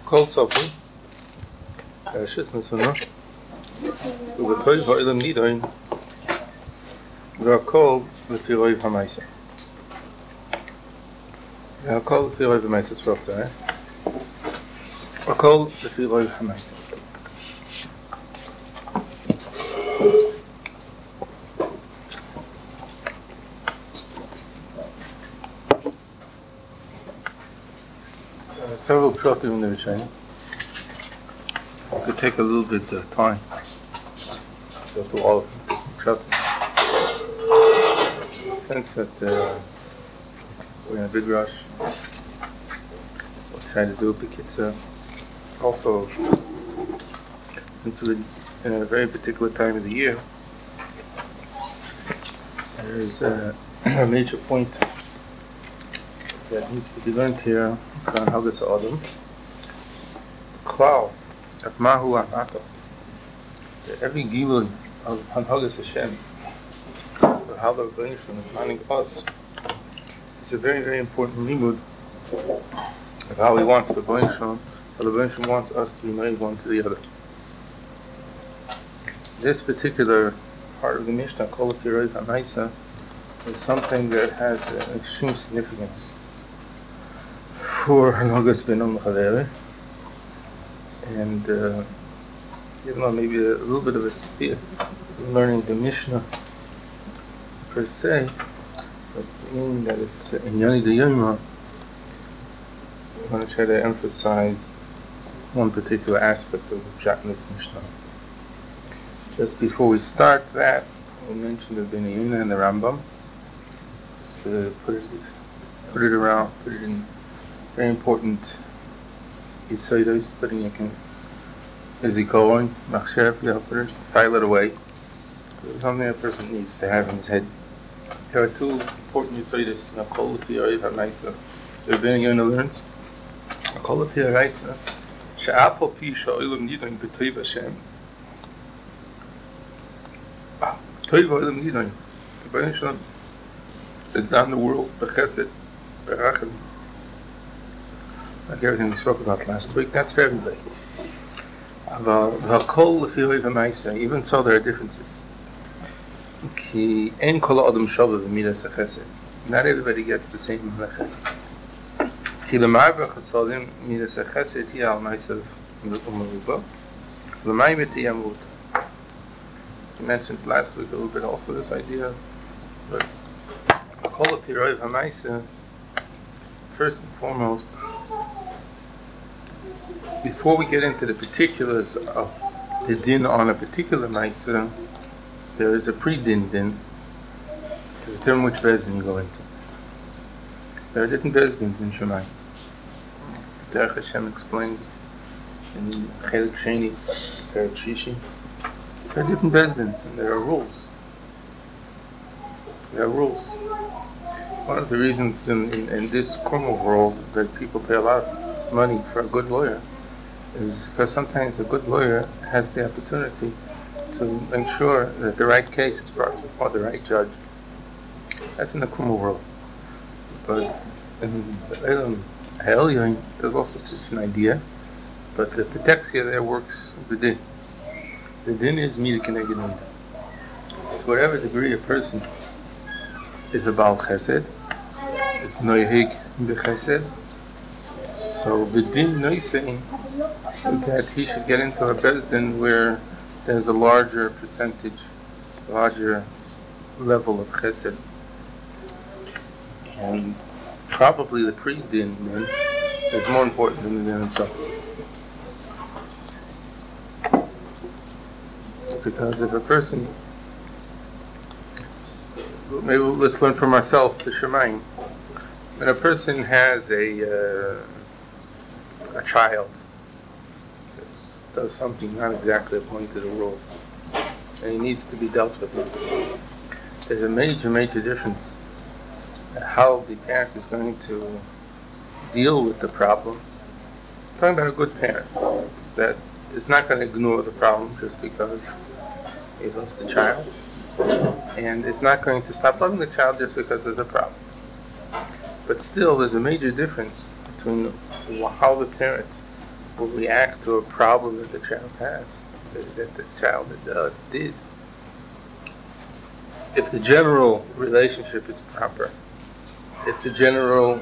Kol Sofer, Shishnas V'na, U'B'Toiv Ha'Olam Nidoin, V'Hakol L'Fi Roiv HaMaisa. V'Hakol L'Fi Roiv HaMaisa, it's rough there, V'Hakol L'Fi Roiv HaMaisa. Several pshatim in the Rishonim. It could take a little bit of time to go through all of the pshatim. In the sense that we're in a big rush. We'll try to do a B'Kitzur. Also, in a very particular time of the year, there is a major point that needs to be learned here from Hagas Adam. The klal of Mahu Anato. Every gilui of Hagas Hashem, of how the Rebbeinu is minding us, is a very, very important limud of how he wants the Rebbeinu, how the Rebbeinu wants us to be married one to the other. This particular part of the Mishnah, Kol L'Fi Roiv HaMaisa, is something that has an extreme significance for Hanagas Ben Chaveri, and even though maybe a little bit of a steer in learning the Mishnah per se, but being that it's in Yoni de Yoma, I want to try to emphasize one particular aspect of the Pshat in this Mishnah. Just before we start that, we mentioned the Ben Yuna and the Rambam, just to put it in very important Yisodos, putting it in Ezikoron, Machsher, file it away. It's something a person needs to have in his head. There are two important Yisodos, Kol L'Fi Roiv HaMaisa. The Rebbeinu Yonah learns, Kol L'Fi HaMaisa, She'af al pi sha'olam nidoin b'toiv Hashem. Toiv ha'olam nidoin. The Rebbeinu is down the world, b'chesed, b'rachim. Like everything we spoke about last week, that's for everybody. Even so, there are differences. Not everybody gets the same amount of chesed. We mentioned last week a little bit also this idea, but first and foremost, before we get into the particulars of the din on a particular Maisa, there is a pre-din din to determine which bezdin you go into. There are different bezdins in Shemayim. Derech Hashem explains in Chelik Sheni, Perek Shishi. There are different bezdins and there are rules. There are rules. One of the reasons in this criminal world that people pay a lot of money for a good lawyer is because sometimes a good lawyer has the opportunity to ensure that the right case is brought before the right judge. That's in the criminal world. But in the Elam Ha'elyon, there's also such an idea, but the Petexia there works the din. The din is Mida Keneged Mida. To whatever degree a person is a Baal Chesed, is Noyhig B'Chesed, so the din noising that he should get into a bezdin where there's a larger percentage, larger level of chesed, and probably the pre-din then is more important than the din itself. Because if a person, maybe let's learn from ourselves to Shemayim. When a person has a child that does something not exactly according to the rules, and he needs to be dealt with, there's a major, major difference in how the parent is going to deal with the problem. I'm talking about a good parent that is not going to ignore the problem just because he loves the child, and is not going to stop loving the child just because there's a problem. But still, there's a major difference between how the parent will react to a problem that the child has, that the child did. If the general relationship is proper, if the general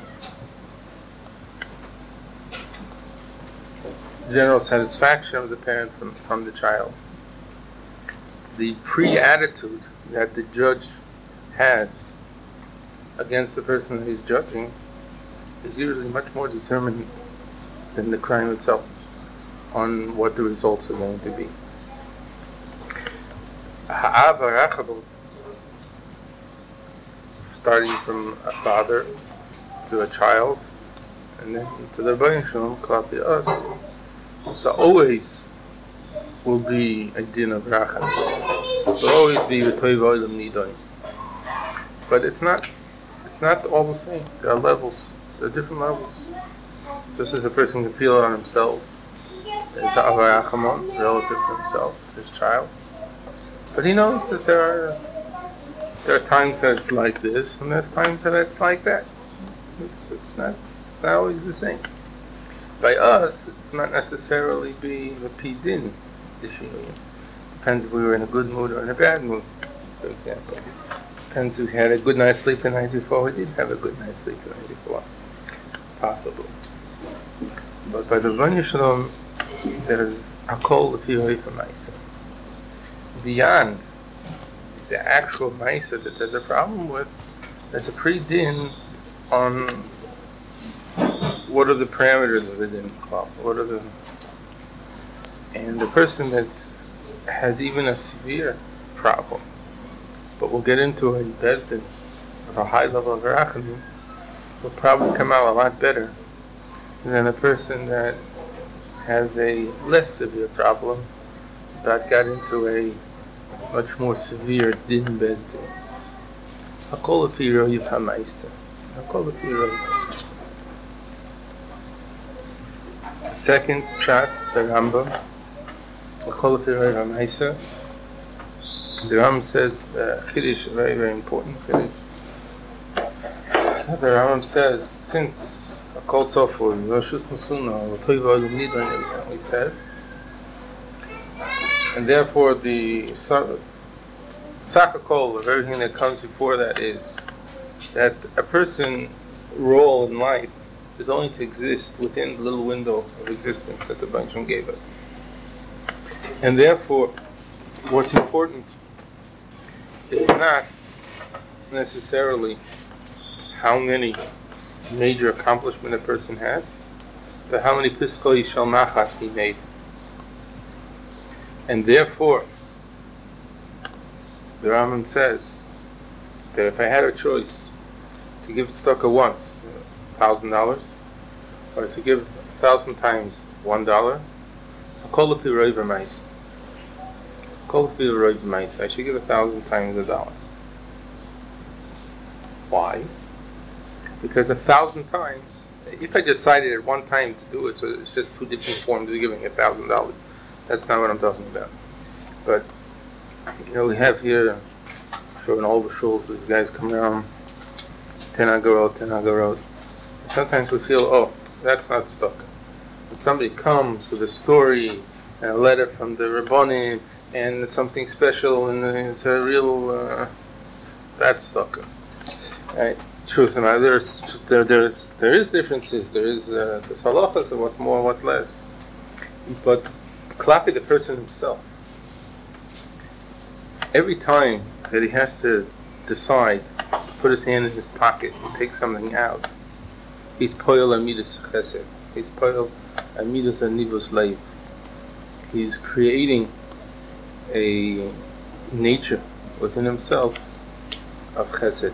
satisfaction of the parent from the child, the pre-attitude that the judge has against the person that he's judging is usually much more determined than the crime itself on what the results are going to be. Starting from a father to a child, and then to the Rebbeinu Shalom, Klapi us. So always will be a din of racham. Will always be v'toiv olam nidoin. But it's not all the same. There are levels. There are different levels. Just as a person can feel it on himself, there's avarachamon relative to himself, to his child. But he knows that there are times that it's like this, and there's times that it's like that. It's not always the same. By us, it's not necessarily being a pidin, the shinuyim. Depends if we were in a good mood or in a bad mood, for example. Depends if we had a good night's sleep the night before, we didn't have a good night's sleep the night before. Possible. But by the Rebbeinu Shalom, there's hakol l'fi ha'ofer ma'isa. Beyond the actual ma'isa that there's a problem with, there's a pre-din on what are the parameters of the din club. And the person that has even a severe problem, but will get into a bezdin of a high level of rachamim, will probably come out a lot better than a person that has a less severe problem that got into a much more severe din bezdin. Hakol l'fi roiv ha'ma'isa. Hakol l'fi roiv ha'ma'isa. The second shot is the Rambam. Hakol l'fi roiv ha'ma'isa. The Rambam says Chiddush, very, very important Chiddush. The Rambam says, since Hakol Tzofur, Roshus Nesuna, L'toiv olam nidoin, we said, and therefore the Sakakol of everything that comes before that is that a person's role in life is only to exist within the little window of existence that the Rebbeinu gave us. And therefore, what's important is not necessarily how many major accomplishments a person has, but how many piskoi shel nachat he made. And therefore, the Rambam says that if I had a choice to give tzedakah once, $1,000, or to give 1,000 times $1, Hakol l'fi roiv ha'ma'isa. Hakol l'fi roiv ha'ma'isa. I should give 1,000 times $1. Why? Because 1,000 times, if I decided at one time to do it, so it's just two different forms of giving $1,000. That's not what I'm talking about. But, we have here, sure, in all the shuls, these guys come around, 10 agarot. Sometimes we feel, that's not stuck. But somebody comes with a story, and a letter from the Rabbonim, and something special, and it's a real, that's stuck. Right? Truth, and there is differences. There is the halachas of what more, what less. But Klapi, the person himself, every time that he has to decide to put his hand in his pocket and take something out, he's poyel amidas chesed. He's poyel amidas anivus leiv. He's creating a nature within himself of chesed.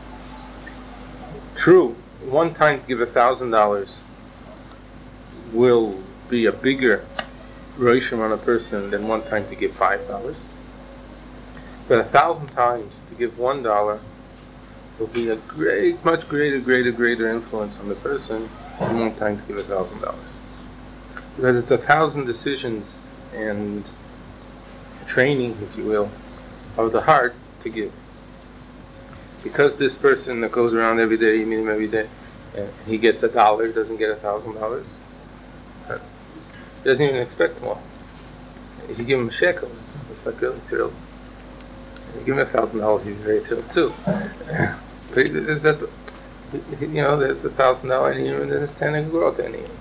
True, one time to give $1,000 will be a bigger roshim on a person than one time to give $5. But 1,000 times to give $1 will be a much greater influence on the person than one time to give $1,000. Because it's 1,000 decisions and training, if you will, of the heart to give. Because this person that goes around every day, you meet him every day, and he gets $1, he doesn't get $1,000. He doesn't even expect more. If you give him a shekel, it's like really thrilled. If you give him $1,000, he's very thrilled too. But there's that, there's $1,000 in here, and then there's 10 growth in here.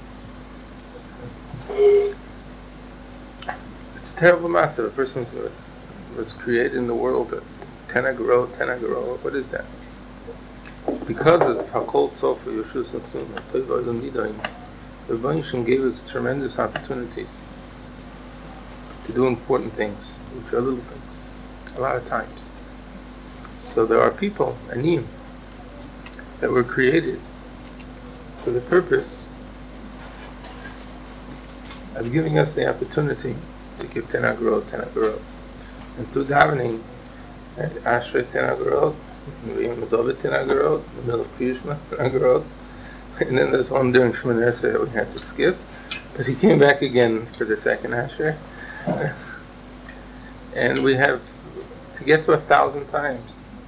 It's a terrible matter. A person was created in the world at 10 growth. What is that? Because of how cold sofa Yeshus and Sunnah, the Rebbeinu gave us tremendous opportunities to do important things, which are little things, a lot of times. So there are people, anim, that were created for the purpose of giving us the opportunity to give 10 agrot. And through davening, Ashrei 10 agrot, Medovit 10 agrot, the middle of Kriyishma 10 agrot, and then there's one during Shemoneh Esrei that we had to skip, but he came back again for the second Ashrei. And we have to get to 1,000 times.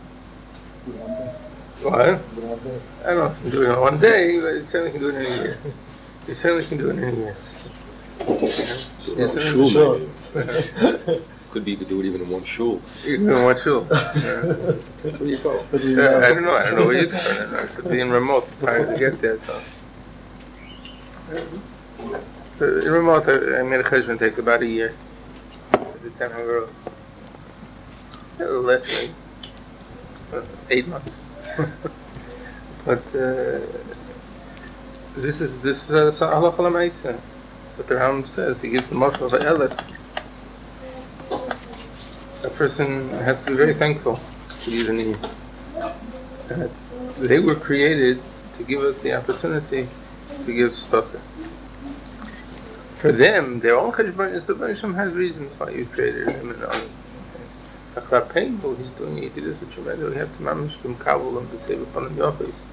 What? I don't know if you can do it in one day, but you certainly can do it in a year. You certainly can do it in a year. Shul. Could be you could do it even in one shul. You can do it in one shul. Where do you go? I don't know where you go. But being remote, it's hard to get there. So in remote, I made a cheshbon, takes about a year. The 10 girls. A little less than 8 months. But this is halacha l'maaseh. But the Rambam says, he gives the moshel of Elif. A person has to be very thankful to these anim. That they were created to give us the opportunity to give tzedakah. For them, their own cheshbon is the Rebbeinu has reasons why you created them and all. How painful he's doing it. It is a tremendous. We have to mamish them kabul and to save upon the office,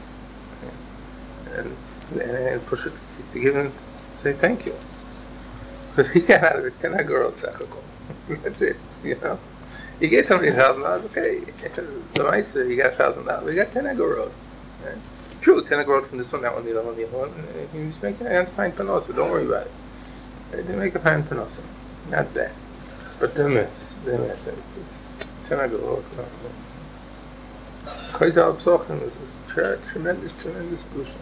and push it to give him. Say thank you. Because he got out of it 10 agorot sachakol. That's it, He gave somebody $1,000, okay. The Meister, he got $1,000. We got 10 agorot. Right? True, 10 agorot from this one, that one, the other one, the other one. He was making a fine panosa, don't worry about it. They make a fine panosa. Not bad. But it's 10 agorot. Chayzal Psochim is tremendous solution.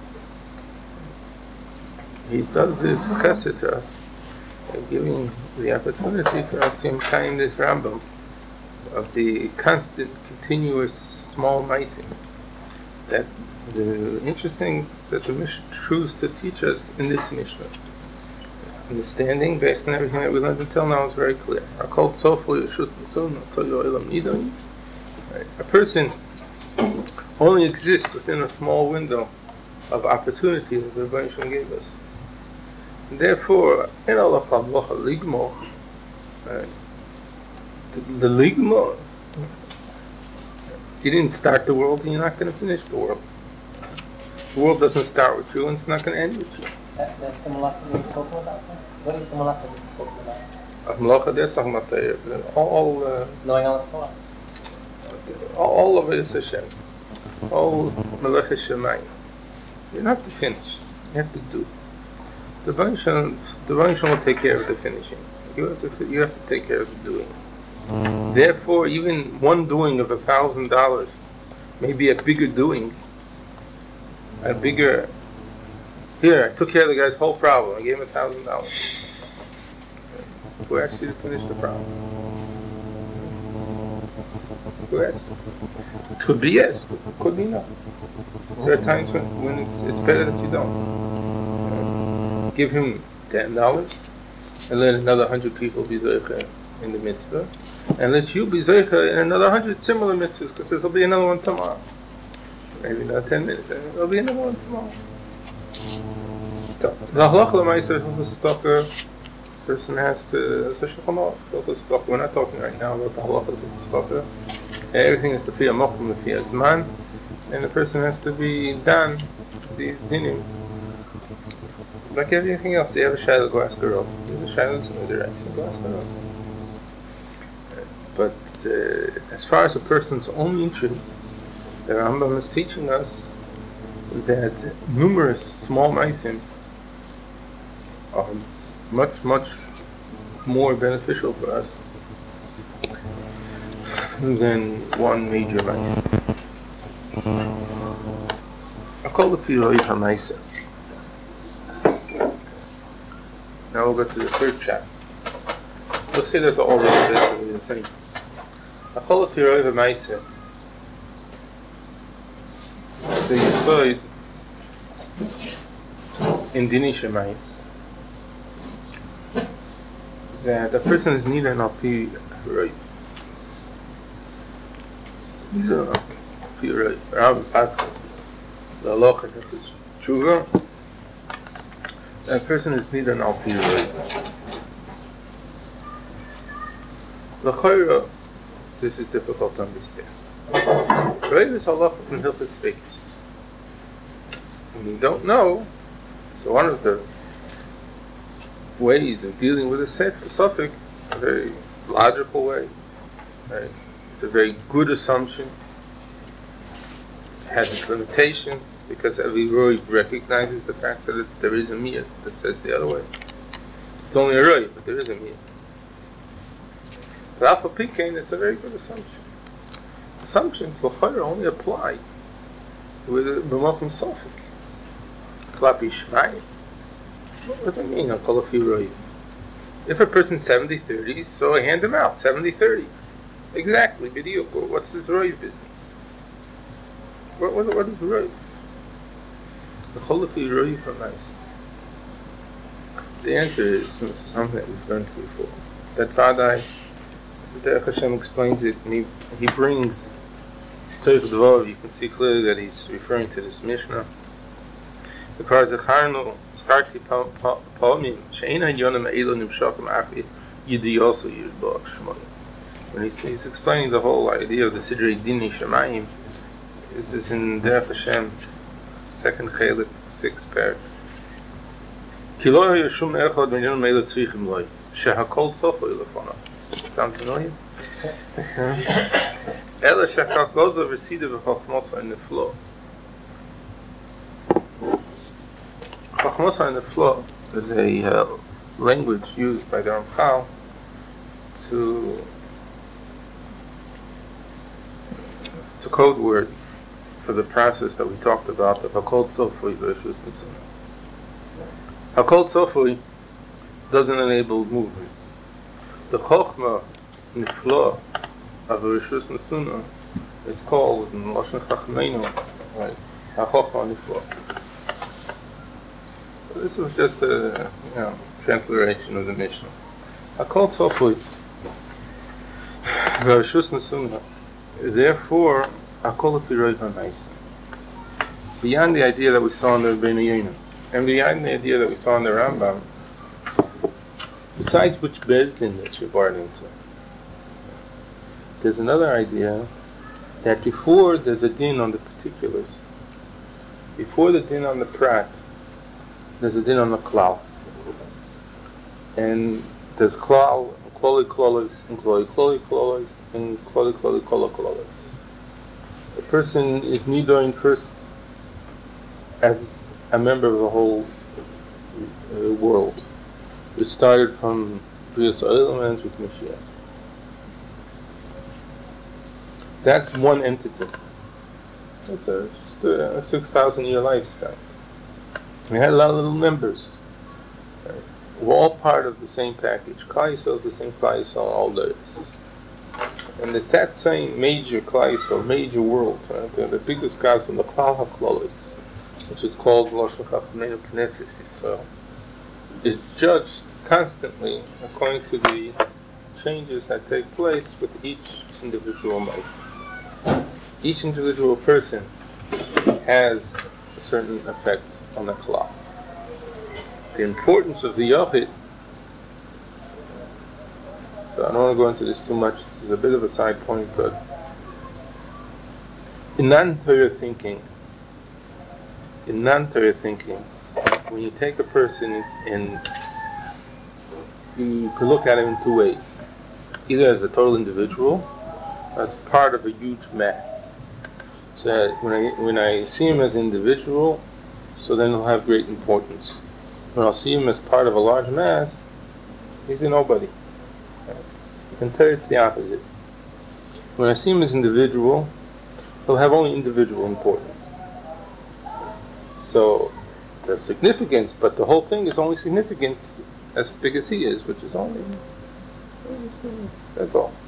He does this chesed to us, giving the opportunity for us to imbibe this Rambam of the constant, continuous, small meisim. That the interesting that the Mishnah chooses to teach us in this Mishnah. Understanding based on everything that we learned until now is very clear. A person only exists within a small window of opportunity that the Rebbeinu gave us. Therefore, in Allah ligmo, the ligmo, you didn't start the world and you're not going to finish the world. The world doesn't start with you and it's not going to end with you. That's the malacha that we've spoken about? What is the malacha that we've spoken about? Malacha, that's talking about all knowing all the Torah. All of it is Hashem. All Melech Shemayim. You don't have to finish. You have to do. The Rebbeinu will take care of the finishing. You have to take care of the doing. Therefore, even one doing of $1,000 may be a bigger doing. A bigger. Here, I took care of the guy's whole problem. I gave him $1,000. Who asked you to finish the problem? Who asked? It could be yes. It could be no. There are times when it's better that you don't. Give him $10 and let another 100 people be zoicha in the mitzvah, and let you be zoicha in another 100 similar mitzvahs, because there'll be another one tomorrow. Maybe not 10 minutes. There'll be another one tomorrow. The halacha l'maaseh of the stalker person has to. We're not talking right now about the halachas of the stalker. Everything is the fiyah mokum, the fiyah zman, and the person has to be done these dinim. Like everything else, you have a shadow, go ask a robe. There's a shadow in the direction, go ask a robe. But as far as a person's own interest, the Rambam is teaching us that numerous small meisim are much, much more beneficial for us than one major mice. I call it Firoi HaMaisa. Now we'll go to the third chapter. We'll say that the order is basically the same. I call it Firoi HaMaisa. So you saw it in Dini Shemayim that a person is neither an Alpi Hiroi. Neither an Alpi Hiroi. Rabbi Pascal, the halacha that is tshuva, that person is neither an Alpi Hiroi. L'chayra, this is difficult to understand. Right? This halacha from Hilchos Ve'is. When you don't know, so one of the ways of dealing with a suffix, a very logical way, right? It's a very good assumption. It has its limitations because every Roiv recognizes the fact that there is a miyat that says the other way. It's only a Roiv, but there is a miyat. But Alpha Pikain, it's a very good assumption. Assumptions, l'chayra, only apply with a b'makom suffix. Klapi Shmai. What does it mean? I'll call a few Roiv. If a person's 70-30, so I hand him out 70-30. Exactly, b'diuk. What's this Roiv business? What is Roiv? The call a few Roiv are nice. The answer is something that we've learned before. That Vadai, the Hashem explains it, and he brings Tzorich Dvor. You can see clearly that he's referring to this Mishnah. Because Zacharno Skarti Palmim Sheina Yonam Elo Nimshakim Achi Yidi also Yidbach Shmoy. When he's explaining the whole idea of the Sidrei Dini Shemayim, this is in Derech Hashem, second Chelik, 6th parak. Kilo Yeshum Echad Min Yonam Elo Tzvichim Loi Shehakol Tzofo Ilafona. Sounds familiar? Ela Shekak Gozo V'Sida V'Chochmosa in the flow. Chochmosa in the flow is a language used by the Ramchal it's a code word for the process that we talked about of Hakol Tzofui versus Nisun. Hakol Tzofui doesn't enable movement. The Chochma Niflo of Rishus Nisuna is called in Lashon Chachmeinu, right? HaChochma Niflo. So this was just a transliteration of the Mishnah. Hakol Tzofui Rishus Nisuna. Therefore, Hakol Firoi HaMaisa. Beyond the idea that we saw in the Rebbeinu Yonah, and beyond the idea that we saw in the Rambam, besides which Bezdin that you're born into, there's another idea that before there's a din on the particulars, before the din on the prat, there's a din on the klal. And there's klal, kloli klolis, and kloli kloli klolis, and kloli kloli kolo klolis. The person is nidoin first as a member of the whole world. It started from Brias Olam and ends with Mashiach. That's one entity. It's just a 6,000-year lifespan. We had a lot of little members. Right? We're all part of the same package. Klal Yisrael is the same Klal Yisrael all days. And it's that same major Klal Yisrael, major world. Right? The biggest guys from the Klal HaKlolis, which is called Lashon Chachmeinu Knesset Yisrael, is judged constantly according to the changes that take place with each individual mice. Each individual person has a certain effect on the klal. The importance of the Yochid, so I don't want to go into this too much, this is a bit of a side point, but in non-Torah thinking, when you take a person and you can look at him in two ways. Either as a total individual, or as part of a huge mass. So when I see him as an individual, so then he'll have great importance. When I'll see him as part of a large mass, he's a nobody. In Torah, it's the opposite. When I see him as individual, he'll have only individual importance. So there's significance, but the whole thing is only significant as big as he is, which is only, that's all.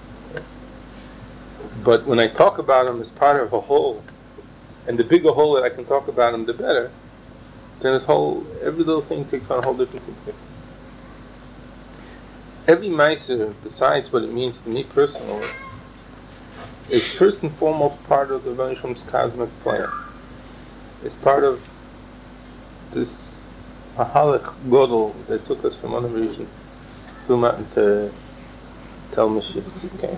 But when I talk about him as part of a whole, and the bigger whole that I can talk about him, the better, then every little thing takes on a whole different significance. Every Meiser, besides what it means to me personally, is first and foremost part of the Rebbeinu Shalom's cosmic plan. It's part of this Mahalach Godel that took us from one region to Mountain to Tel Mashiach Tzidkenu.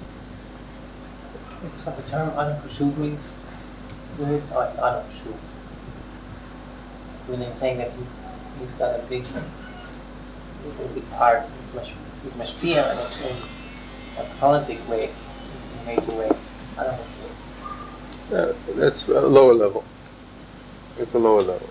Is what the term Adam Pashut means? It's Adam Pashut. When they're saying that he's got a big part, he's mashpia in a politic way, in a major way. Adam Pashut. That's a lower level. It's a lower level.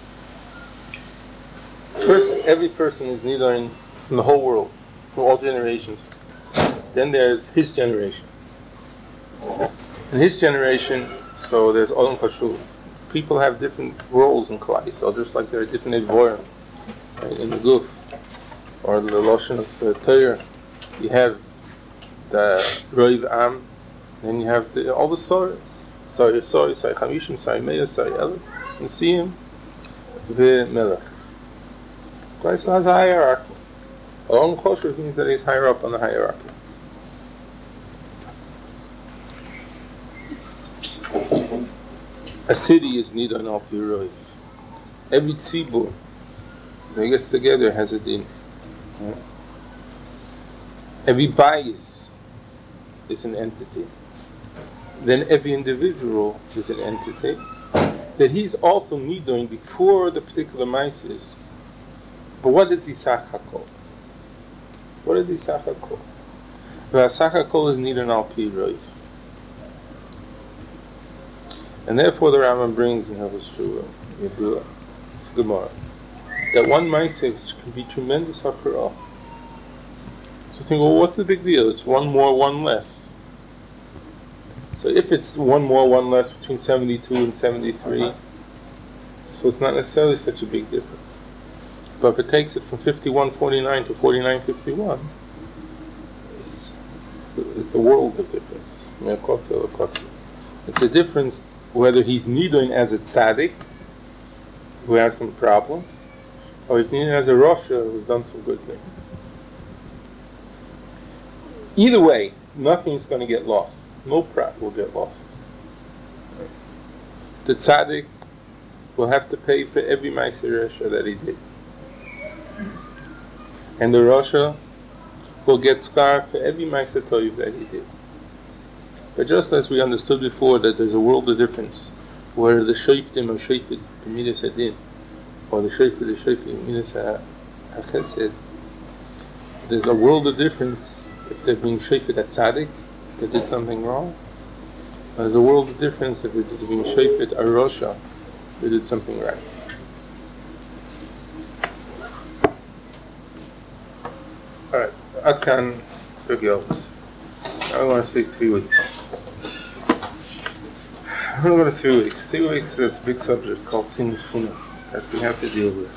First, every person is Nidain from the whole world, from all generations. Then there's his generation. In his generation, so there's Olam Pashut. People have different roles in Klal Yisrael, just like there are different Evorim, right, in the Guf, or the Lashon of the Torah. You have the Roiv Am, then you have all the Sari, Sari Chamishim, Sari Meir, Sari Elif, and Siyim, V'Melech. Klal Yisrael has a hierarchy. Olam Choshev means that he's higher up on the hierarchy. A city is Nidan al Pi Roiv. Every tzibur that gets together has a din. Right? Every bayis is an entity. Then every individual is an entity that he's also Nidan before the particular mice is. But what is Isach HaKol? What is Isach HaKol? Isach HaKol is Nidan al Pi Roiv. And therefore the Rambam brings in Hilchos Yedua, it's a Gemara, that one ma'aseh can be tremendous hafrah. So you think, well, what's the big deal? It's one more, one less. So if it's one more, one less between 72 and 73, so it's not necessarily such a big difference. But if it takes it from 51.49 to 49.51, it's a world of difference. It's a difference whether he's Nidoin as a tzaddik, who has some problems, or if he's Nidoin as a Rasha, who's done some good things. Either way, nothing's going to get lost. No prat will get lost. The tzaddik will have to pay for every Ma'aser Rasha that he did. And the Rasha will get scar for every Ma'aser Toiv that he did. But just as we understood before that there's a world of difference where the Shoftim are Shofet b'midas hadin, or the Shofet is Shofet b'midas hachesed, there's a world of difference if they're being Shofet at tzaddik that did something wrong. There's a world of difference if they're being Shofet a Rasha that did something right. Alright, Adkan Begilvus. Now we want to speak 3 weeks. I'm going to go to 3 weeks. 3 weeks is a big subject called Sinus Funa that we have to deal with.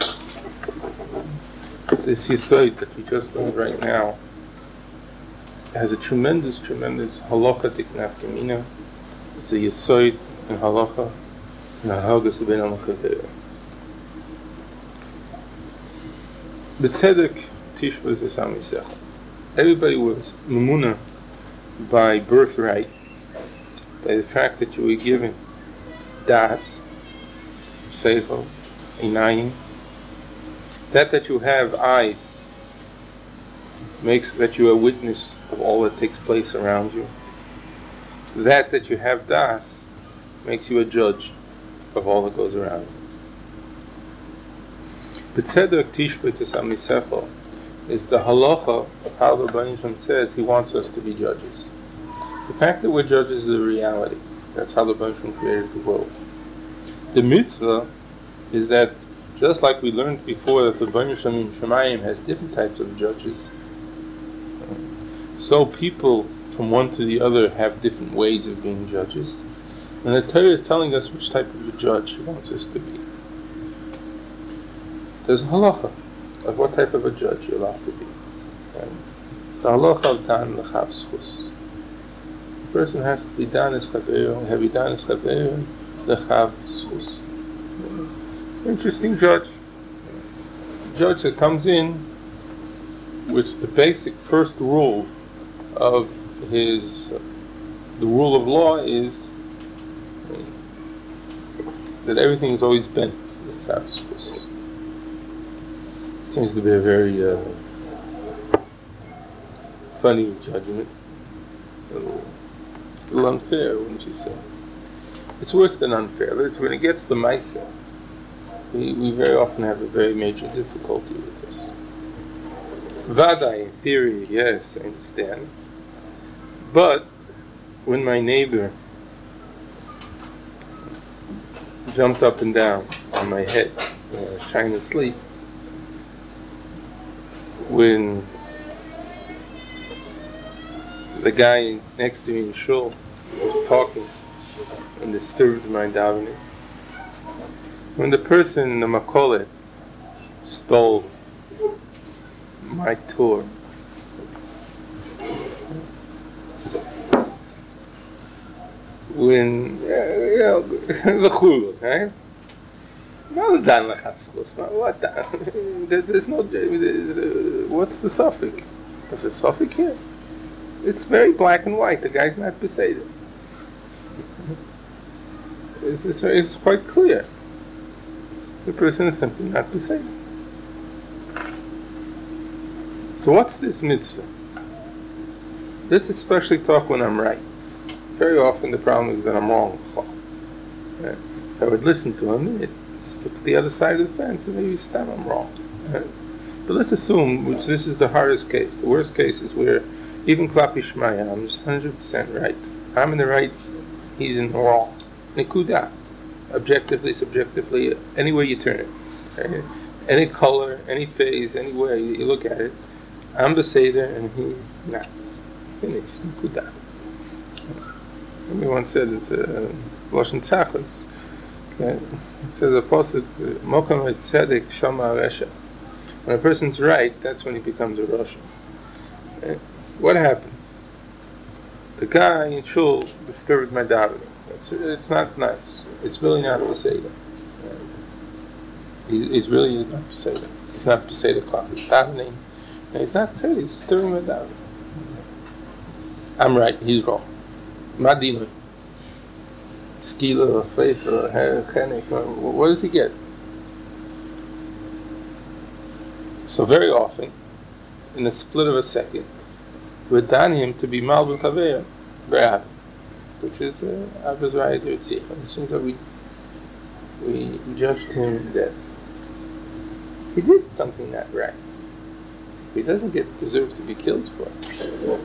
This Yesod that we just learned right now has a tremendous halachatik nafkamina. It's a Yesod in halacha and Hagas ben al-Makavera. B'tzedek tishbuz esam yisech. Everybody was memuna by birthright, by the fact that you were given das, seichel, inayim. That you have eyes makes that you are a witness of all that takes place around you. That you have das makes you a judge of all that goes around you. B'tzedek tishbuz esam yisech is the halacha of how the Rebbeinu Shalom says he wants us to be judges. The fact that we're judges is a reality. That's how the Rebbeinu Shalom created the world. The mitzvah is that Just like we learned before that the Bnei Shemayim has different types of judges, so people from one to the other have different ways of being judges. And the Torah is telling us which type of a judge He wants us to be. There's a halacha of what type of a judge you're allowed to be. The halacha of dan lechav zchus. The person has to be dan es chaveru, heavy dan es chaveru, lechav zchus. Interesting judge. Judge that comes in, which the basic first rule of the rule of law is that everything is always bent. It's absolute. Seems to be a very funny judgment. A little unfair, wouldn't you say? It's worse than unfair. When it gets to Maisa, we very often have a very major difficulty with this. Vadai, in theory, yes, I understand. But when my neighbor jumped up and down on my head when I was trying to sleep, when the guy next to me in shul was talking and disturbed my davening, when the person in the makolet stole my Torah, when the chulu, right? What? There's no. What's the suffix? There's a suffix here. It's very black and white. The guy's not beseder. It's quite clear. The person is simply not beseder. So what's this mitzvah? Let's especially talk when I'm right. Very often the problem is that I'm wrong. If I would listen to him, it's the other side of the fence, and maybe stam I'm wrong. But let's assume, which this is the hardest case. The worst case is where even Klapi Shmaya, I'm just 100% right. I'm in the right, he's in the wrong. Nikuda. Objectively, subjectively, any way you turn it. Right? Any color, any phase, any way you look at it. I'm beseder and he's not. Finished. Nikuda. Everyone said it's a Lashon Tzachos. Okay. It says a pasuk, Mokam Tzedek Shama Resha. When a person's right, that's when he becomes a Rasha. Okay. What happens? The guy in shul disturbed my davening. It's not nice. It's really not Peseda. He's really not Peseda. He's not Peseda clock. He's davening. And he's not Peseda. He's disturbing my davening. I'm right. He's wrong. Madino. Skila or Sleifer or Chenek. What does he get? So very often, in a split of a second, we're done him to be Malbul Chaveya, Berab, which is Abba's right there, which means that we judged him to death. He did something not right. He doesn't deserve to be killed for it.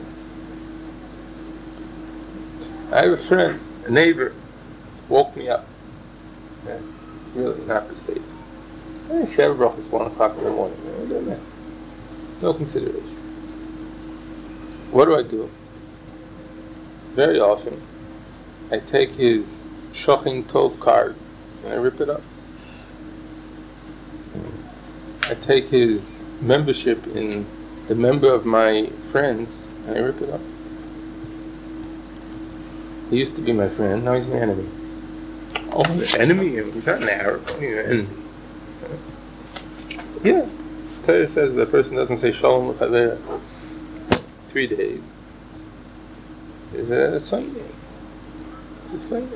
I have a friend, a neighbor, woke me up. Really not to say. Sheva Baruch is 1 o'clock in the morning. No consideration. What do? Very often, I take his Shochin Tov card and I rip it up. I take his membership in the member of my friends and I rip it up. He used to be my friend, now he's my enemy. Oh, the enemy? He's not an Arab. Yeah. Torah says the person doesn't say Shalom L'Chaver 3 days. It's a Sunday. It's a Sunday.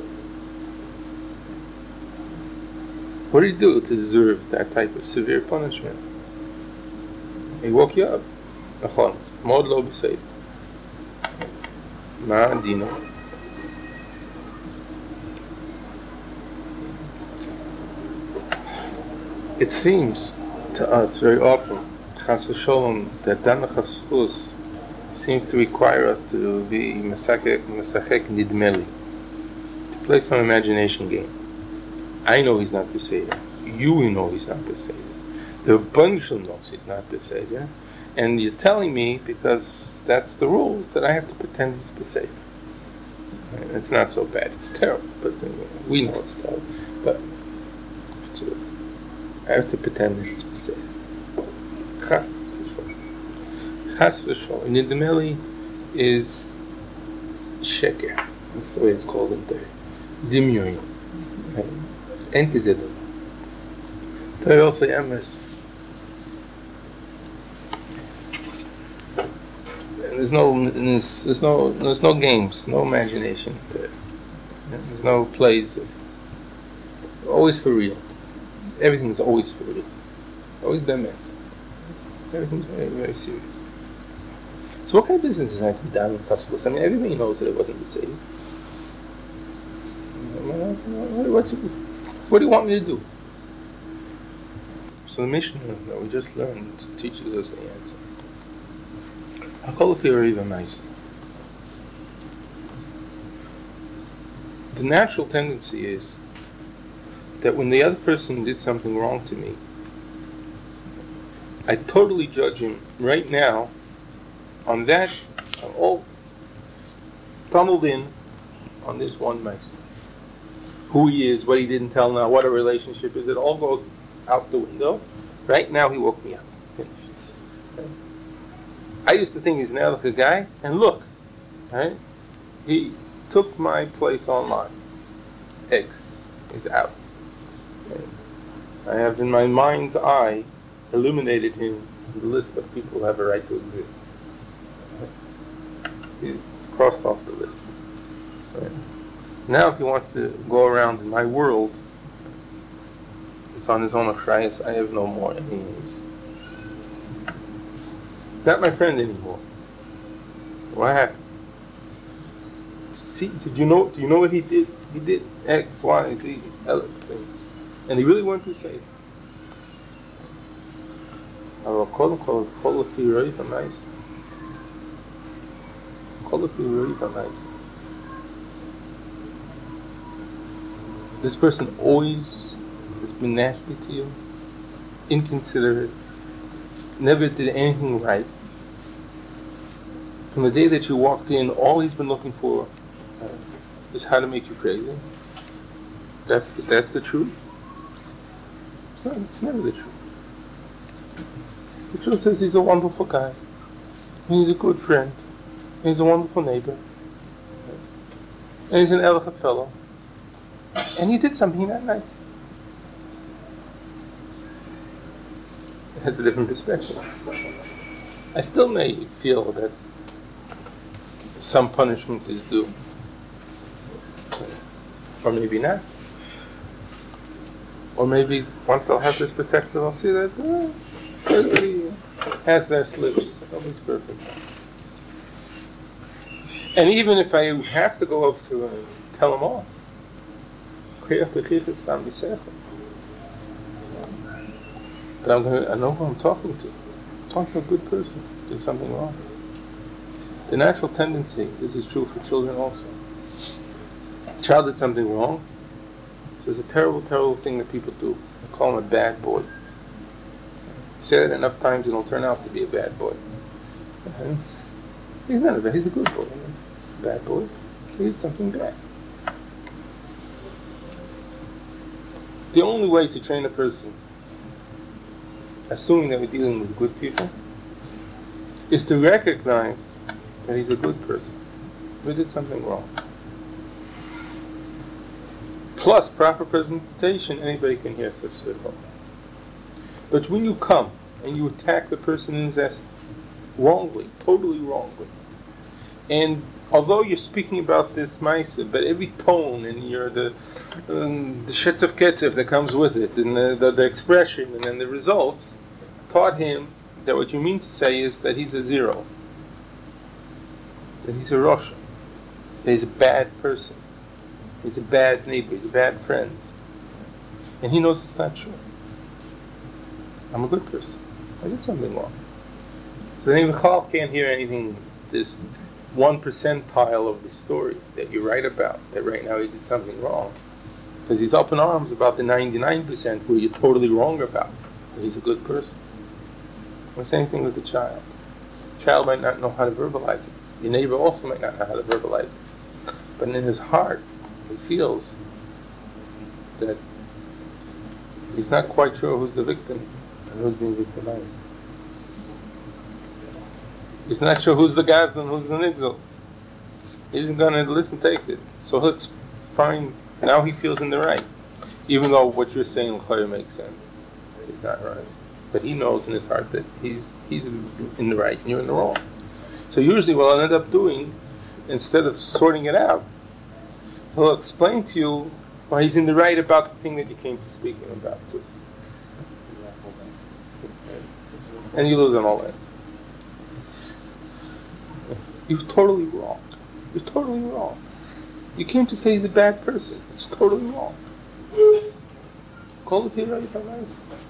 What do you do to deserve that type of severe punishment? He woke you up. Mod lo b'seid. Ma dino. It seems to us very often, Chas v'sholom, that Danach Zchus seems to require us to be Mesachek Nidmeli, to play some imagination game. I know he's not Beseder. You know he's not Beseder. The Bunshel knows he's not Beseder. And you're telling me, because that's the rules, that I have to pretend he's Beseder. It's not so bad. It's terrible, but we know it's terrible. But I have to pretend it's Beseder. Chas v'shol. Chas v'shol. And the Meli is Sheker. That's the way it's called in there. Dimyoin. Entizedel. They also emes. And there's no games, no imagination. There's no plays. Always for real. Everything's always for real. Always been meant. Everything's very, very serious. So what kind of business is that down in Tuscaloosa? I mean, everybody knows that it wasn't the same. What do you want me to do? So the Mishnah that we just learned teaches us the answer. The natural tendency is that when the other person did something wrong to me, I totally judge him right now on that. I'm all tunneled in on this one Mason. Who he is, what he didn't tell now, what a relationship is, it all goes out the window. Right now he woke me up. Finished. Okay. I used to think he's an Elka guy, and look, right? He took my place online. X is out. Okay. I have in my mind's eye illuminated him in the list of people who have a right to exist. Okay. He's crossed off the list. Okay. Now if he wants to go around in my world, it's on his own achrayus. I have no more any names. He's not my friend anymore. What happened? See, do you know what he did? He did X, Y, Z, L things. And he really wanted to say it. I will call him nice. Call it nice. This person always has been nasty to you, inconsiderate, never did anything right. From the day that you walked in, all he's been looking for is how to make you crazy. That's the truth. It's never the truth. The truth is he's a wonderful guy. He's a good friend. He's a wonderful neighbor. And he's an elegant fellow. And he did something not nice. That's a different perspective. I still may feel that some punishment is due. Or maybe not. Or maybe once I'll have this perspective, I'll see that everybody has their slips. Nobody's perfect. And even if I have to go up to him and tell him off, but I know who I'm talking to. I'm talking to a good person. Did something wrong. The natural tendency, this is true for children also. A child did something wrong. So it's a terrible, terrible thing that people do. They call him a bad boy. You say that enough times, it'll turn out to be a bad boy. He's not a bad. He's a good boy. He's a bad boy. He did something bad. The only way to train a person, assuming that we're dealing with good people, is to recognize that he's a good person. We did something wrong. Plus proper presentation, anybody can hear such stuff. But when you come and you attack the person in his essence, wrongly, totally wrongly, and although you're speaking about this Maisa, but every tone and the shetz of ketzev that comes with it, and the expression, and then the results, taught him that what you mean to say is that he's a zero, that he's a Rosh, that he's a bad person, he's a bad neighbor, he's a bad friend. And he knows it's not true. I'm a good person. I did something wrong. So then the Chal can't hear anything, this 1 percentile of the story that you write about, that right now he did something wrong. Because he's up in arms about the 99% who you're totally wrong about. He's a good person. The same thing with the child. The child might not know how to verbalize it. Your neighbor also might not know how to verbalize it. But in his heart, he feels that he's not quite sure who's the victim and who's being victimized. He's not sure who's the Gazlan and who's the Nigzel. He isn't going to listen, take it. So he'll find, now he feels in the right. Even though what you're saying makes sense. He's not right. But he knows in his heart that he's in the right and you're in the wrong. So usually what I'll end up doing, instead of sorting it out, he'll explain to you why he's in the right about the thing that you came to speaking about too. And you lose on all ends. You're totally wrong. You're totally wrong. You came to say he's a bad person. It's totally wrong. Call it here, right?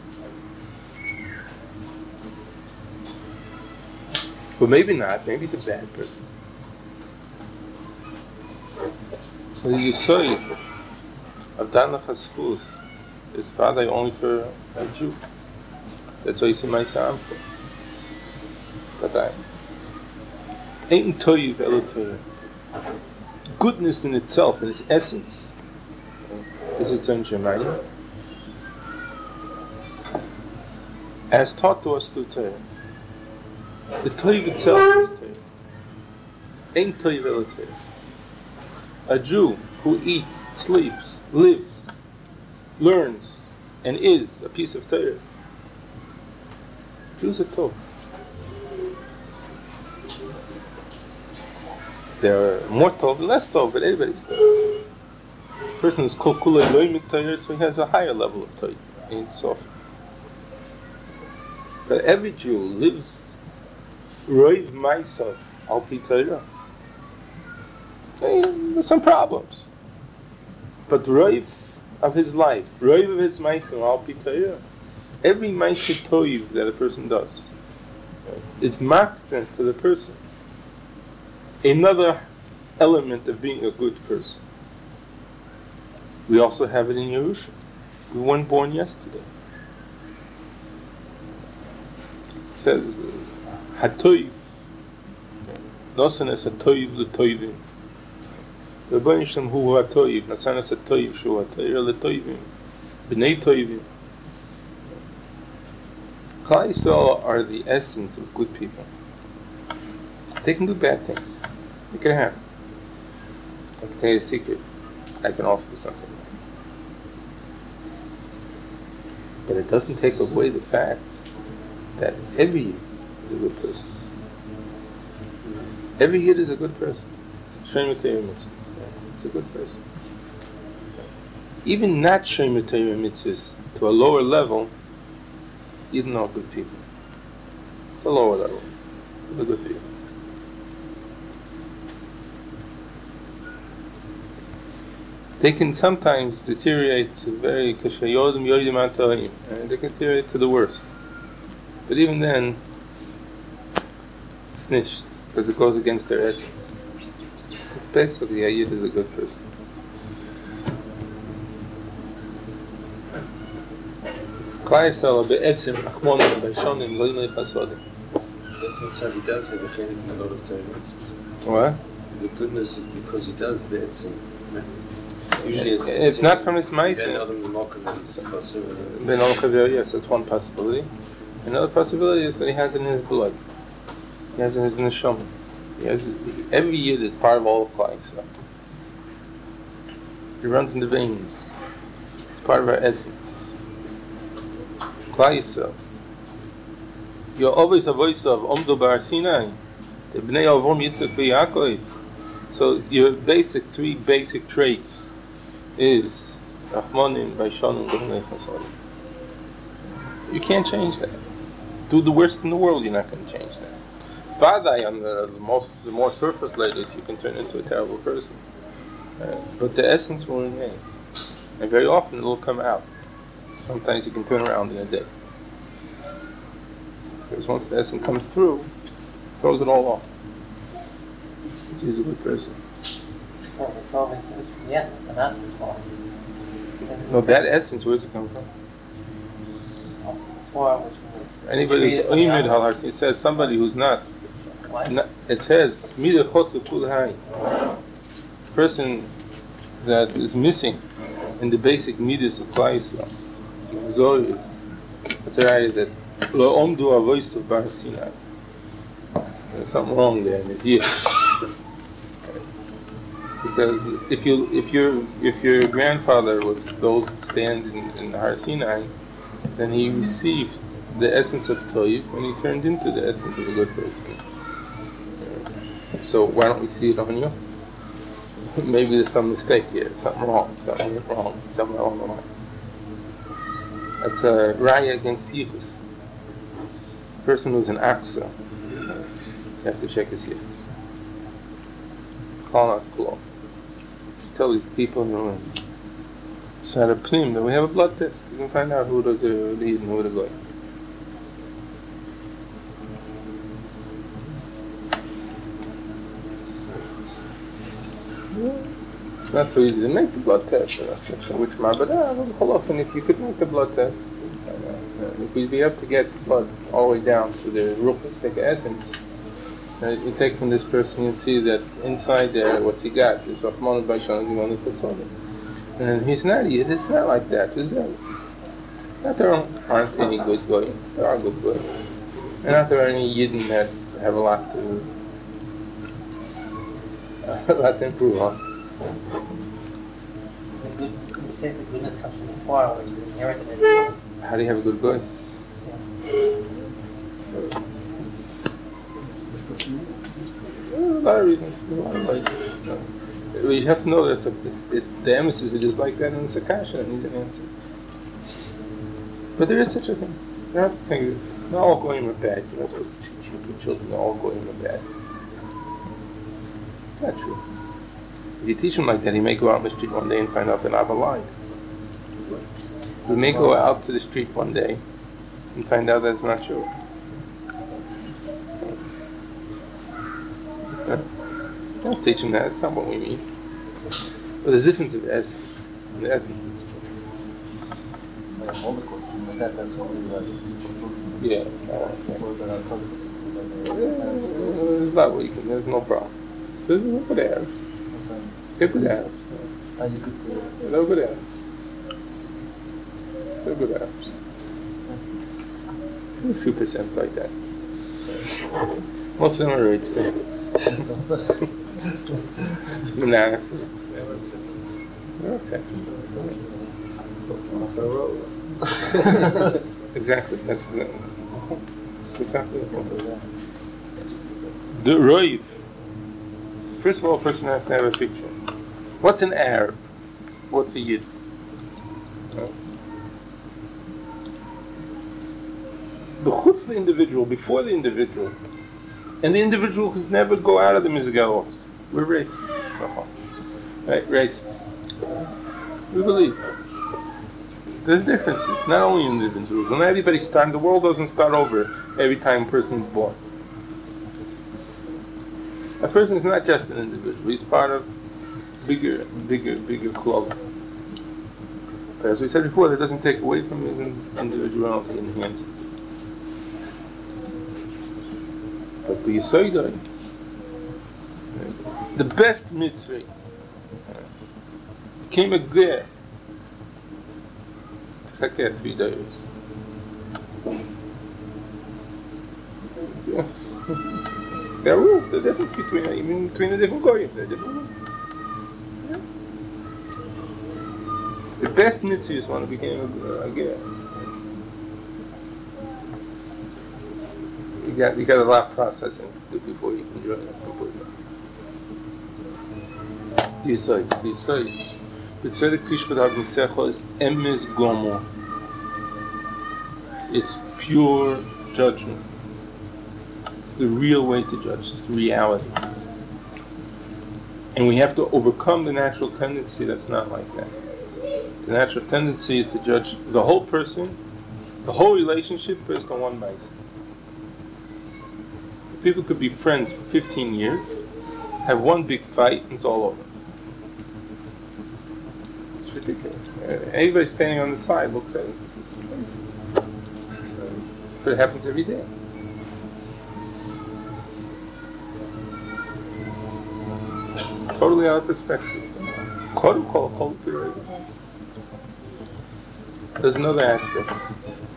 But maybe not. Maybe he's a bad person. So the Yisoid of Danach HaZchus is Vaday only for a Jew. That's why you see my Sam. Vaday. Ein Toiv Elo Torah. Goodness in itself, in its essence, is its own Shemayim, as taught to us through Torah. The Toiv itself is Torah. Ein Toiv Elo Torah. A Jew who eats, sleeps, lives, learns, and is a piece of Torah. Jews are Tov. There are more Tov and less Tov, but everybody's Tov. A person who's called Kulei Loimik Torah, so he has a higher level of Torah. It's soft. But every Jew lives Roiv Maisav Al Pi Torah. There's some problems. But Roiv of his life, Roiv of his Maisav Al Pi Torah, every Maisav Toiv that a person does, is marked to the person another element of being a good person. We also have it in Yerusha. We weren't born yesterday. It says, Hatoiv, Nosanes Hatoiv L'Toivim. The Rebbeinu Shem Hu Hatoiv, Nosanes Hatoiv Shu Hatoiv L'Toivim, B'nei Toivim. Klal Yisrael are the essence of good people. They can do bad things. It can happen. I can tell you a secret. I can also do something. But it doesn't take away the fact that every Yid is a good person. Every Yid is a good person. Shemei Torah mitzvahs. It's a good person. Even not Shemei Torah mitzvahs to a lower level, Yidden are good people. It's a lower level. They're good people. They can sometimes deteriorate to very kashayodim yodim atahim, and they can deteriorate to the worst. But even then, it's nisht, because it goes against their essence. It's basically a Yid is a good person. Klal Yisrael be'etzim achmonim b'shonim lo yimei chasodim. That's what Tzadi does have a feeling in a lot of times. What? The goodness is because he does be'etzim. Usually it's not from his ma'asim. Yes, that's one possibility. Another possibility is that he has it in his blood. He has it in his neshama. Every Yid is part of all of Klal Yisrael. He runs in the veins. It's part of our essence. Klal Yisrael. You're always a voice of Omdo Bar Sinai. The Bnei Avram Yitzchak B'Yaakov. So your three basic traits is Rahmanim, Baishanim, B'nei Chasadim. You can't change that. Do the worst in the world, you're not going to change that. Vaday, on the more surface layers, you can turn into a terrible person. But the essence will remain. And very often it will come out. Sometimes you can turn around in a day. Because once the essence comes through, it throws it all off. He's a good person. So the 12 is from the essence and not the 12. No, that essence, where does it come from? 4 hours. Anybody who's Oymid Hal Har Sinai, it says somebody who's not. It says, Mida Chotzu Kul Hai. Person that is missing in the basic midas of Klal Yisrael. Zohar is, it's right that Lo Omdu Avoisu Bar Sinai. There's something wrong there in his ears. Because if your grandfather was those who stand in Har Sinai, then he received the essence of Toiv when he turned into the essence of a good person. So why don't we see it on you? Maybe there's some mistake here, something wrong, somewhere along the line. That's a raya against yichus. A person who's an aksa, you have to check his yichus. Call not klo. Tell these people who are inside a pnim that we have a blood test. You can find out who does the lead and who the goy. It's not so easy to make the blood test. Which often if you could make the blood test, if we'd be able to get the blood all the way down to the ruchnistic essence, you take from this person and see that inside there, what's he got is Rahman Baishan Gimani Fasoli. And he's not yet. It's not like that, is it? Not there aren't any good goyim. There are good goyim. And not there are any yidden that have a lot to improve on. You said the goodness comes from the 4 hours. You inherited it. How do you have a good goy? A lot of reasons. You have to know that it's the emphasis is just like that, and it's a kasha that needs an answer. But there is such a thing. You don't have to think not all goyim are bad. You're not supposed to teach your children that all goyim are bad. It's not true. If you teach him like that, he may go out in the street one day and find out that Abba lied. He may go out to the street one day and find out that it's not true. Don't teach him that. That's not what we mean. But there's a difference of essence. And the essence is true. That's what we teach children. Yeah. Or that our cousins. There's not what you can. There's no problem. There's no good Arab. Get good Arab. And you could. No good Arab. They're good Arabs. A few percent like that. Most of them are right still. Nah. Exactly. That's exactly. The Roiv. First of all, a person has to have a picture. What's an Arab? What's a Yid? B'chutz the individual, before the individual, and the individual who's never go out of the mizgaros. We're racist. Right? Racist. We believe. There's differences, not only in individuals. When everybody starts, the world doesn't start over every time a person is born. A person is not just an individual, he's part of bigger club. But as we said before, that doesn't take away from his individuality, it enhances it. But the Yisoidai, the best mitzvah, became a ger. Chakeh 3 days. There are rules. The difference between the different goyim. There are different rules. Yeah. The best mitzvah is one who became a ger. You got a lot of processing to do before you can join us completely. The tzedek tishpat ha'gnisecha is emes gomo. It's pure judgment. It's the real way to judge. It's reality. And we have to overcome the natural tendency that's not like that. The natural tendency is to judge the whole person, the whole relationship based on one base. People could be friends for 15 years, have one big fight, and it's all over. It's ridiculous. Anybody standing on the side looks at it and says, "This is crazy." But it happens every day. Totally out of perspective. There's another aspect.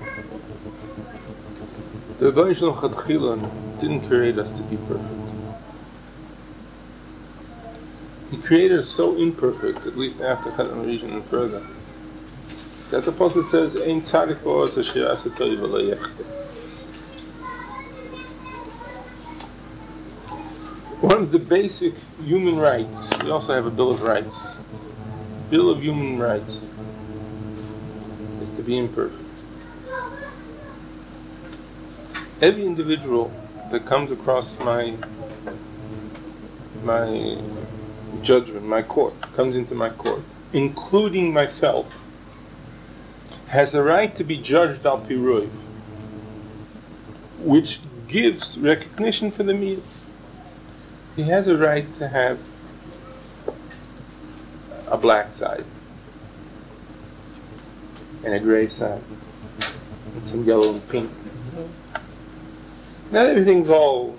The Rebbeinu Shalom Chadchila didn't create us to be perfect. He created us so imperfect, at least after Chatan Rishon and further, that the Apostle says, "Ein tzadik ba'oretz asher asa toiv v'lo yechta." One of the basic human rights, we also have a Bill of Rights. Bill of Human Rights is to be imperfect. Every individual that comes across my judgment, my court, comes into my court, including myself, has the right to be judged al pi roiv, which gives recognition for the midas. He has a right to have a black side and a gray side and some yellow and pink. Not everything's all,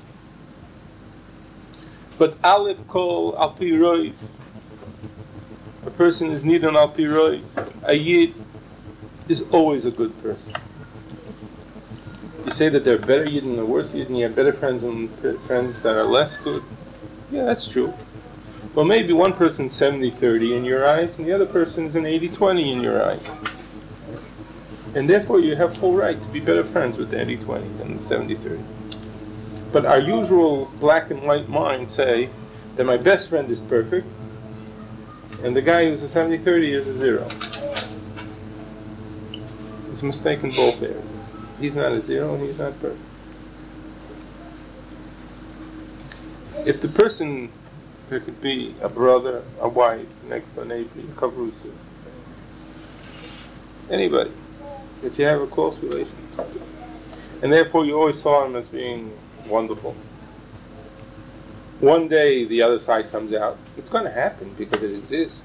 but Aleph Kol Al Pi Roiv. A person is Nidon Al Pi Roiv. A Yid is always a good person. You say that they're better Yid and they're worse Yid, and you have better friends and friends that are less good. Yeah, that's true. Well, maybe one person's 70-30 in your eyes, and the other person's an 80-20 in your eyes. And therefore, you have full right to be better friends with the 80-20 than the 70-30. But our usual black and white minds say that my best friend is perfect, and the guy who's a 70-30 is a 0. It's a mistake in both areas. He's not a 0, and he's not perfect. If the person, there could be a brother, a wife, next door neighbor, a kavrusa, anybody that you have a close relationship with, and therefore you always saw him as being wonderful. One day the other side comes out. It's going to happen because it exists.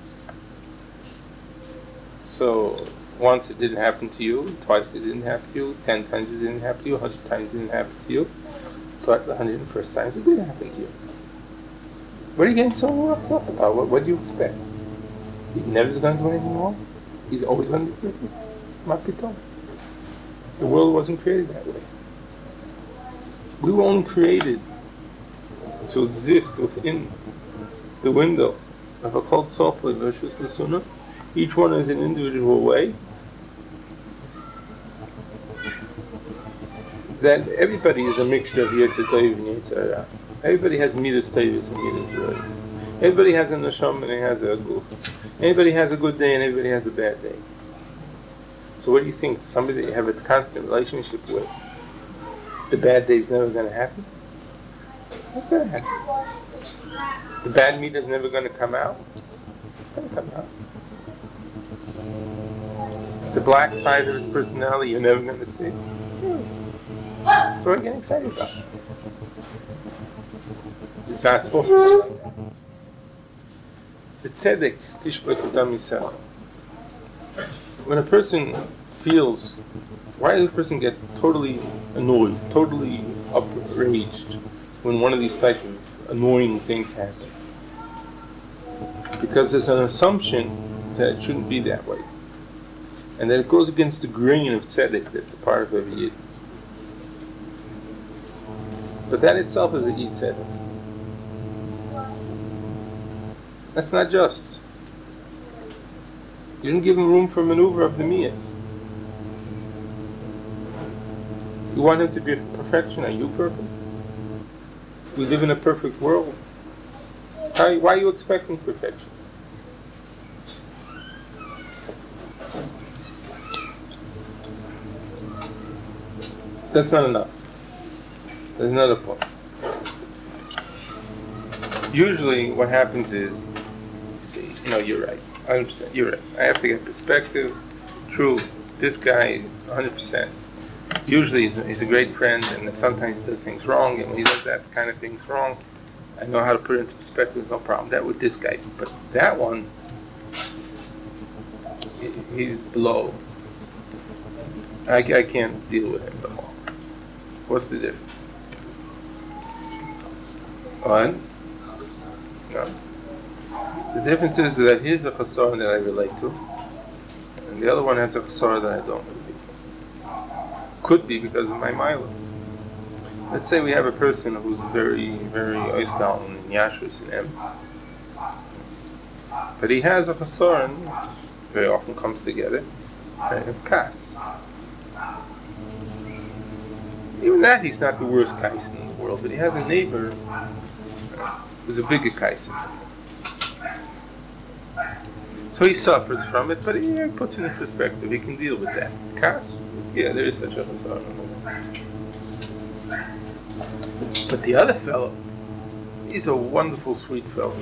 So once it didn't happen to you, twice it didn't happen to you, 10 times it didn't happen to you, 100 times it didn't happen to you, but the 101st times it did happen to you. What are you getting so worked up about? What do you expect? He never is going to do anything wrong? He's always going to be perfect? Mapito. The world wasn't created that way. We were only created to exist within the window of a called software versus the sunnah. Each one is an individual way. That everybody is a mixture of Yetzer Tov and Yetzer Hara. Everybody has midas Tovos and midas Rois. Everybody has a neshama and he has a guf. Everybody has a good day and everybody has a bad day. So what do you think? Somebody that you have a constant relationship with, the bad day is never going to happen? What's going to happen? The bad meat is never going to come out? It's going to come out. The black side of his personality you're never going to see? Yes. So what are you getting excited about? It's not supposed to be like that. The tzedek, tishbot azam yisrael. When a person feels, why does a person get totally annoyed, totally outraged when one of these type of annoying things happen? Because there's an assumption that it shouldn't be that way. And that it goes against the grain of tzedek that's a part of every Yid. But that itself is a Yid tzedek. That's not just. You didn't give him room for maneuver of the miyas. You want him to be perfection. Are you perfect? We live in a perfect world. Why are you expecting perfection? That's not enough. There's another point. Usually what happens is, you see, you're right. I understand, you're right. I have to get perspective. True, this guy, 100%. Usually he's a great friend, and sometimes he does things wrong, and when he does that kind of things wrong, I know how to put it into perspective. There's no problem. That with this guy. But that one, he's below. I can't deal with him no more. What's the difference? One? No. The difference is that here's a chasar that I relate to, and the other one has a chasar that I don't relate to. Could be because of my mila. Let's say we have a person who's very, very oiskal and yashus and emes. But he has a chasar, and very often comes together, kind of kas. Even that, he's not the worst kais in the world, but he has a neighbor who's a bigger kais in him. So he suffers from it, but he puts it in perspective. He can deal with that. Kas? Yeah, there is such a chasar. But the other fellow, he's a wonderful, sweet fellow.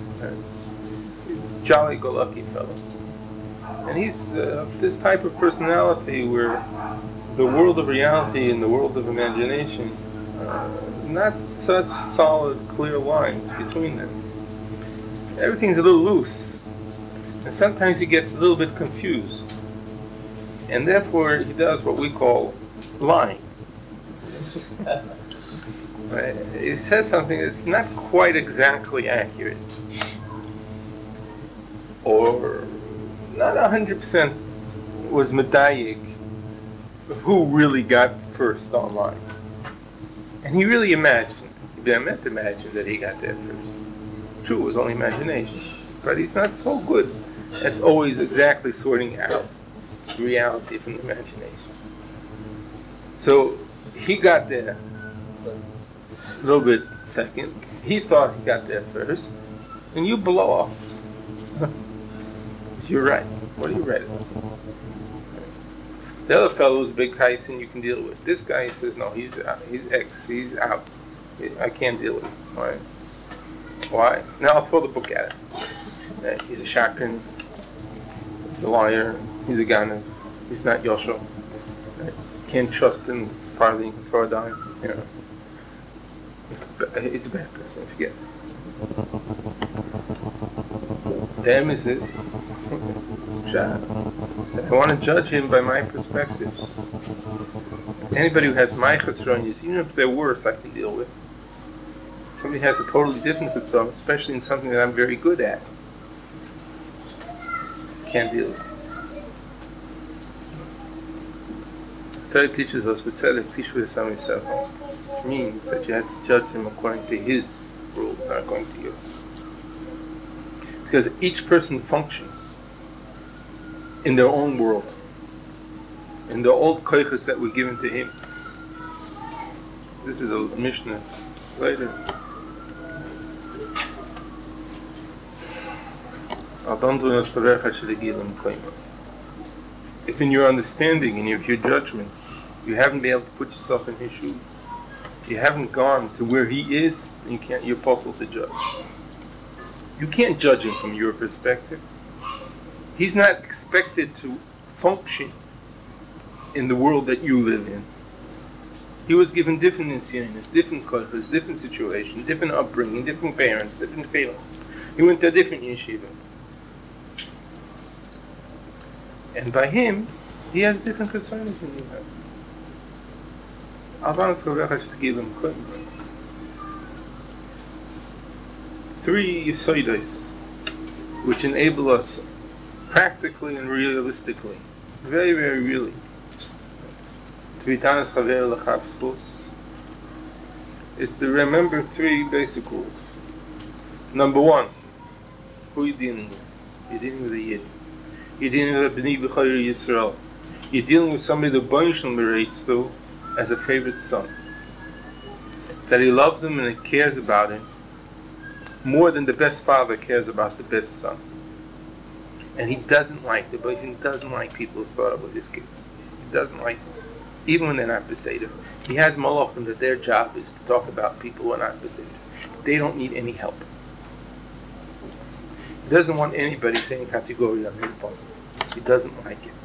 Jolly go lucky fellow. And he's this type of personality where the world of reality and the world of imagination, not such solid, clear lines between them. Everything's a little loose. And sometimes he gets a little bit confused. And therefore he does what we call lying. Right? He says something that's not quite exactly accurate. Or not 100% was medayik who really got first online. And he really imagined, he meant to imagine that he got there first. True, it was only imagination. But he's not so good at always exactly sorting out reality from the imagination. So he got there a little bit second. He thought he got there first. And you blow off. You're right. What are you right about? The other fellow is a big Tyson you can deal with. This guy says, no, he's out. He's X. He's out. I can't deal with him. Right? Why? Now I'll throw the book at him. He's a shotgun. He's a liar. He's a ganav. He's not Yoshua. Right? Can't trust him as far as you can throw a dime. You know. He's a bad person. Forget it. Them is it. I want to judge him by my perspectives. Anybody who has my chesronis, even if they're worse, I can deal with. Somebody has a totally different chesron, especially in something that I'm very good at. Can't deal with it. Torah teaches us, but tzedek tishvu sami means that you have to judge him according to his rules, not according to yours. Because each person functions in their own world, in the old koiches that were given to him. This is a Mishnah later. If in your understanding and if your judgment, you haven't been able to put yourself in his shoes, you haven't gone to where he is, you're possible to judge. You can't judge him from your perspective. He's not expected to function in the world that you live in. He was given different insiyanis, different koiches, different situation, different upbringing, different parents, different feelings. He went to a different yeshiva. And by him, he has different concerns than you have. Three yisodos, which enable us practically and realistically, very, very really, to be tanas chaver l'chav zchus, is to remember three basic rules. Number one, who are you dealing with? You're dealing with a yid. You're dealing with a b'nei b'chayir Yisrael. You're dealing with somebody the Boin Shalom relates to as a favorite son. That he loves him and he cares about him more than the best father cares about the best son. And he doesn't like the Boin Shalom doesn't like people who start up with his kids. He doesn't like them, even when they're not beseder. He has malachim that their job is to talk about people who are not beseder. They don't need any help. He doesn't want anybody saying category on his point. He doesn't like it.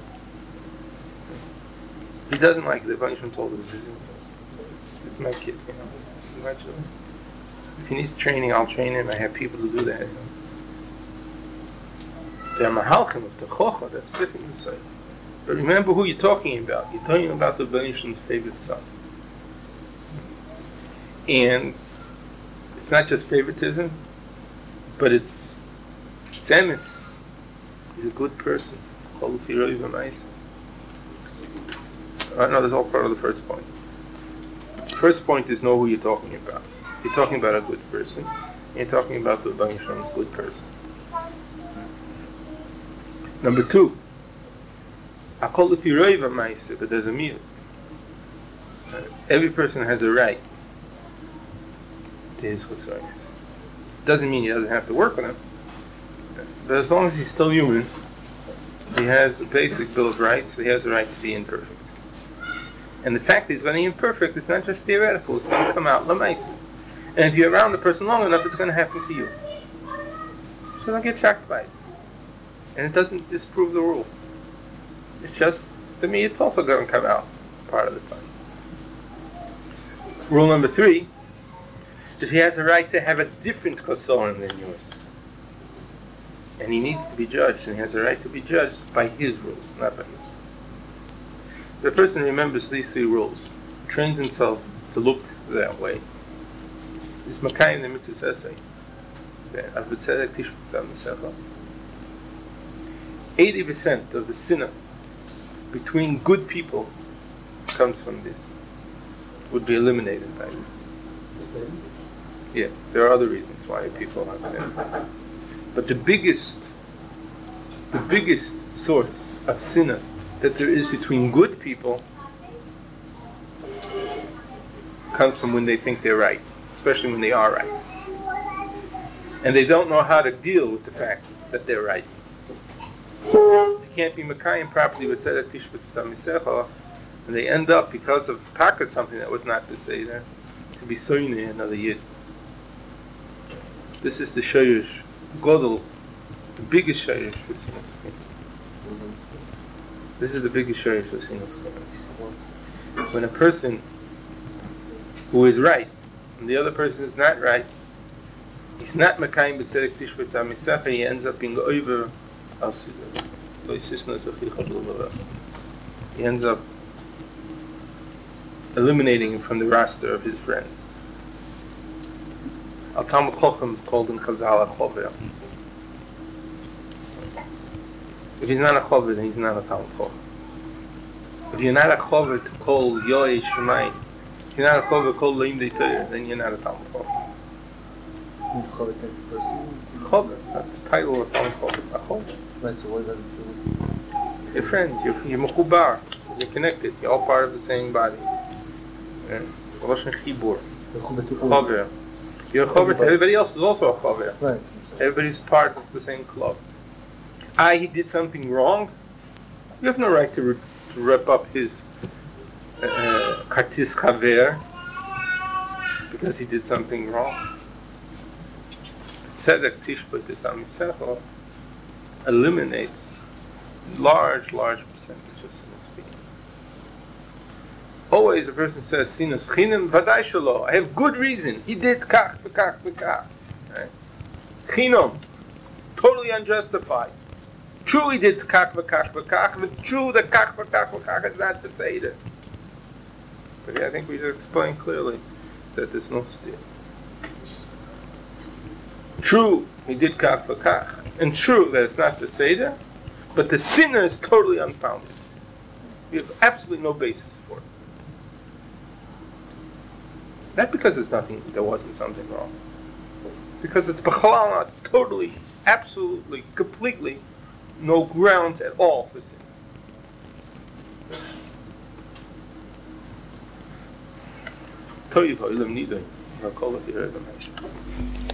He doesn't like it. The Boin Shalom told him, "This is my kid, you know. This is my children. If he needs training, I'll train him. I have people to do that." You know. They're mahalchim of techocha, that's different to say. But remember who you're talking about. You're talking about the Benishon's favorite son. And it's not just favoritism, but it's emes. He's a good person. No, that's all part of the first point. The first point is know who you're talking about. You're talking about a good person. And you're talking about the Benishon's good person. Number two, but there's a meal. Every person has a right to his chesoros. Doesn't mean he doesn't have to work on them, but as long as he's still human, he has a basic bill of rights. He has a right to be imperfect. And the fact that he's going to be imperfect is not just theoretical; it's going to come out l'maisa. And if you're around the person long enough, it's going to happen to you. So don't get shocked by it. And it doesn't disprove the rule. It's just, to me, it's also going to come out part of the time. Rule number 3 is he has a right to have a different chesoron than yours. And he needs to be judged, and he has a right to be judged by his rules, not by yours. The person remembers these 3 rules, trains himself to look that way, is makayim the mitzvahs essay. 80% of the sinner between good people comes from this. Would be eliminated by this. Yeah, there are other reasons why people have sin. But the biggest source of sinner that there is between good people comes from when they think they're right, especially when they are right. And they don't know how to deal with the fact that they're right. They can't be Mekayim properly with Tzedek Tishbet Samisecha, and they end up, because of Taka, something that was not the Seder, to be Soyne, another Yid. This is the Shoyesh Godel, the biggest Shoyesh for Sinas Chin. This is the biggest Shoyesh for Sinas Chin. When a person who is right, and the other person is not right, he's not Mekayim with Tzedek Tishbet Samisecha, he ends up being over. He ends up eliminating him from the roster of his friends. Al Talmud Chochem is called in Chazal a chover. If he's not a chover, then he's not a Talmud Chochem. If you're not a chover to call Yoy Shemayim, if you're not a chover to call Leim Dei Torah, then you're not a Talmud Chochem. Chover, that's the title of Talmud Chochem. A chover. Right, so what does that do? You're friends, you're mechubar, you're connected, you're all part of the same body. Rosh Chibur. Chover. You're a chover to everybody else is also a chover. Right. Everybody's part of the same club. He did something wrong. You have no right to rip up his kartis chaver because he did something wrong. Tzedek Tishbet Samisecha eliminates large percentage of sinas chinam. Always a person says sinas chinam vaday shelo. I have good reason. He did kach v'kach v'kach. Right? Chinam, totally unjustified. True, he did kach v'kach v'kach, but true that kach v'kach v'kach is not the seder. But yeah, I think we should explain clearly that there's no steal. True, he did kach v'kach. And true that it's not the Seder, but the sinner is totally unfounded. We have absolutely no basis for it. Not because there wasn't something wrong. Because it's b'chalal not totally, absolutely, completely, no grounds at all for sin.